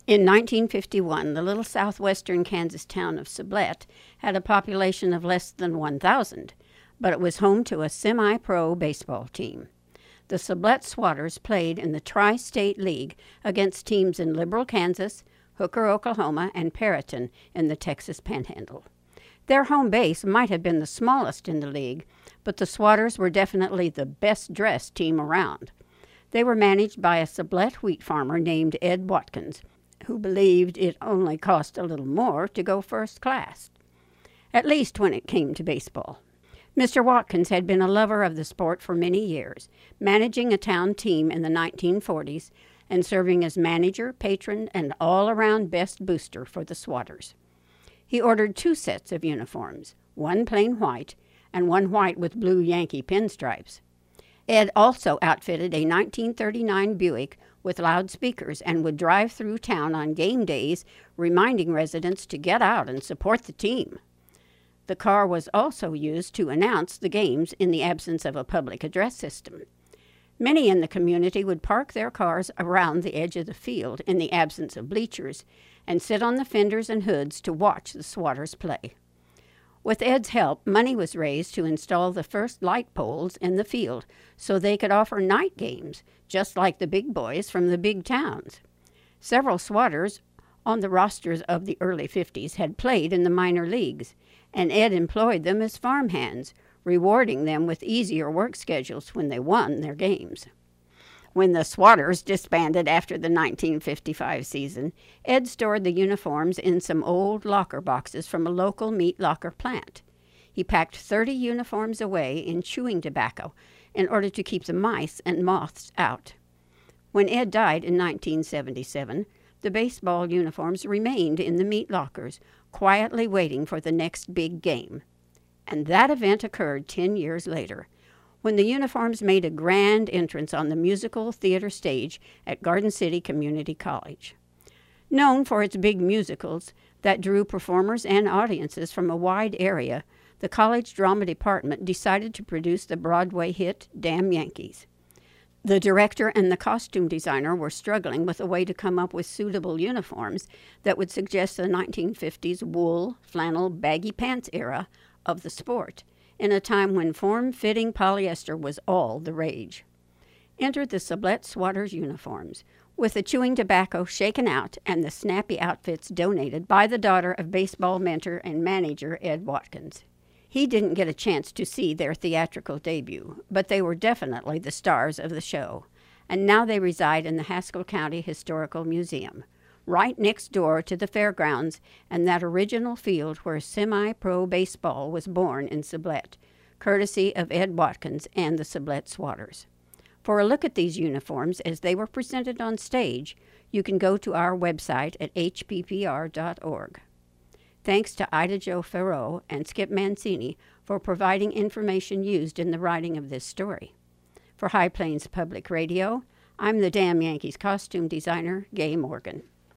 In 1951, the little southwestern Kansas town of Sublette had a population of less than 1,000, but it was home to a semi-pro baseball team. The Sublette Swatters played in the Tri-State League against teams in Liberal, Kansas, Hooker, Oklahoma, and Perryton in the Texas Panhandle. Their home base might have been the smallest in the league, but the Swatters were definitely the best-dressed team around. They were managed by a Sublette wheat farmer named Ed Watkins, who believed it only cost a little more to go first class, at least when it came to baseball. Mr. Watkins had been a lover of the sport for many years, managing a town team in the 1940s and serving as manager, patron, and all-around best booster for the Swatters. He ordered 2 sets of uniforms, one plain white and one white with blue Yankee pinstripes. Ed also outfitted a 1939 Buick with loudspeakers and would drive through town on game days, reminding residents to get out and support the team. The car was also used to announce the games in the absence of a public address system. Many in the community would park their cars around the edge of the field in the absence of bleachers and sit on the fenders and hoods to watch the Swatters play. With Ed's help, money was raised to install the first light poles in the field so they could offer night games, just like the big boys from the big towns. Several Swatters on the rosters of the early 50s had played in the minor leagues, and Ed employed them as farmhands, rewarding them with easier work schedules when they won their games. When the Swatters disbanded after the 1955 season, Ed stored the uniforms in some old locker boxes from a local meat locker plant. He packed 30 uniforms away in chewing tobacco in order to keep the mice and moths out. When Ed died in 1977, the baseball uniforms remained in the meat lockers, quietly waiting for the next big game. And that event occurred 10 years later, when the uniforms made a grand entrance on the musical theater stage at Garden City Community College. Known for its big musicals that drew performers and audiences from a wide area, the college drama department decided to produce the Broadway hit Damn Yankees. The director and the costume designer were struggling with a way to come up with suitable uniforms that would suggest the 1950s wool, flannel, baggy pants era of the sport, in a time when form-fitting polyester was all the rage. Enter the Sublette Swatters uniforms, with the chewing tobacco shaken out and the snappy outfits donated by the daughter of baseball mentor and manager Ed Watkins. He didn't get a chance to see their theatrical debut, but they were definitely the stars of the show, and now they reside in the Haskell County Historical Museum, right next door to the fairgrounds and that original field where semi-pro baseball was born in Sublette, courtesy of Ed Watkins and the Sublette Swatters. For a look at these uniforms as they were presented on stage, you can go to our website at hppr.org. Thanks to Ida Jo Farrow and Skip Mancini for providing information used in the writing of this story. For High Plains Public Radio, I'm the Damn Yankees costume designer, Gay Morgan.